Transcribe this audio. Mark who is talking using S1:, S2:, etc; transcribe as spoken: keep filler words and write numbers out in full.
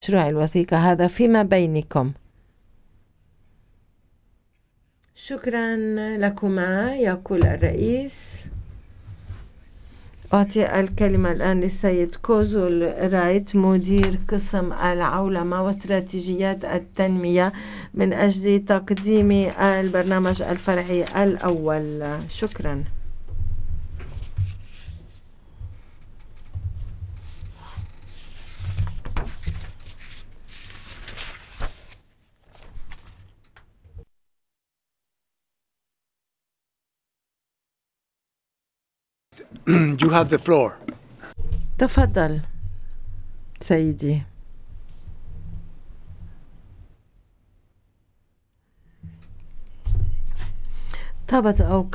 S1: مشروع الوثيقة هذا فيما بينكم. شكرا لكما، يقول الرئيس. أعطي الكلمة الآن للسيد كوزول رايت، مدير قسم العولمة واستراتيجيات التنمية من أجل تقديم البرنامج الفرعي الأول. شكرا.
S2: You have the floor.
S1: تفضل سيدي. طابت أوقات